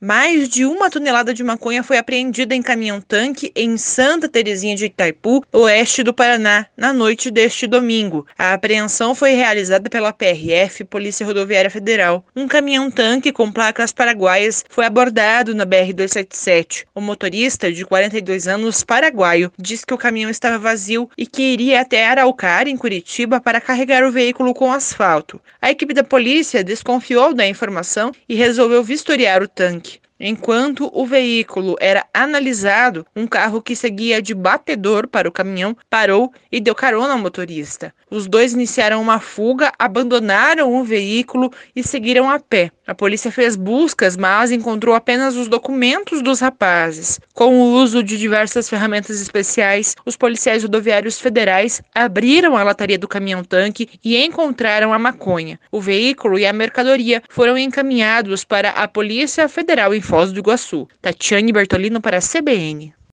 Mais de 1 tonelada de maconha foi apreendida em caminhão-tanque em Santa Terezinha de Itaipu, oeste do Paraná, na noite deste domingo. A apreensão foi realizada pela PRF, Polícia Rodoviária Federal. Um caminhão-tanque com placas paraguaias foi abordado na BR-277. O motorista, de 42 anos, paraguaio, disse que o caminhão estava vazio e que iria até Araucária, em Curitiba, para carregar o veículo com asfalto. A equipe da polícia desconfiou da informação e resolveu vistoriar o tanque. Enquanto o veículo era analisado, um carro que seguia de batedor para o caminhão parou e deu carona ao motorista. Os dois iniciaram uma fuga, abandonaram o veículo e seguiram a pé. A polícia fez buscas, mas encontrou apenas os documentos dos rapazes. Com o uso de diversas ferramentas especiais, os policiais rodoviários federais abriram a lataria do caminhão-tanque e encontraram a maconha. O veículo e a mercadoria foram encaminhados para a Polícia Federal em Foz do Iguaçu. Tatiane Bertolino para a CBN.